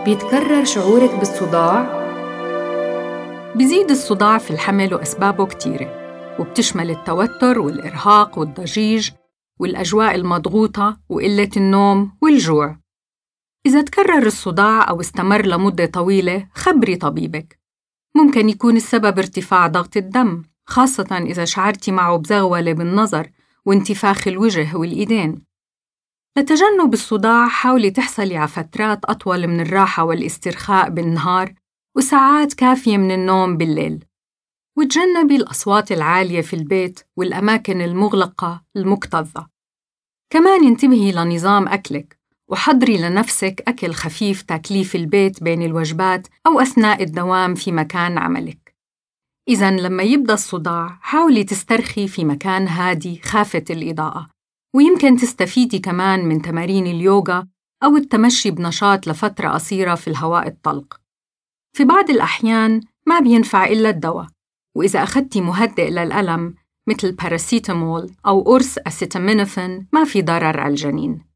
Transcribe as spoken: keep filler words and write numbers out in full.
بيتكرر شعورك بالصداع؟ بيزيد الصداع في الحمل وأسبابه كتيرة، وبتشمل التوتر والإرهاق والضجيج والأجواء المضغوطة وقلة النوم والجوع. إذا تكرر الصداع أو استمر لمدة طويلة، خبري طبيبك. ممكن يكون السبب ارتفاع ضغط الدم، خاصة إذا شعرتي معه بزغولة بالنظر وانتفاخ الوجه والإيدين. لتجنب الصداع حاولي تحصلي على فترات أطول من الراحة والاسترخاء بالنهار وساعات كافية من النوم بالليل، وتجنبي الأصوات العالية في البيت والأماكن المغلقة المكتظة. كمان انتبهي لنظام أكلك وحضري لنفسك أكل خفيف تاكليه في البيت بين الوجبات أو أثناء الدوام في مكان عملك. إذن لما يبدأ الصداع حاولي تسترخي في مكان هادي خافت الإضاءة، ويمكن تستفيدي كمان من تمارين اليوغا أو التمشي بنشاط لفترة قصيرة في الهواء الطلق. في بعض الأحيان ما بينفع إلا الدواء، وإذا أخذتي مهدئ للألم مثل باراسيتامول أو قرص أسيتامينوفين ما في ضرر على الجنين.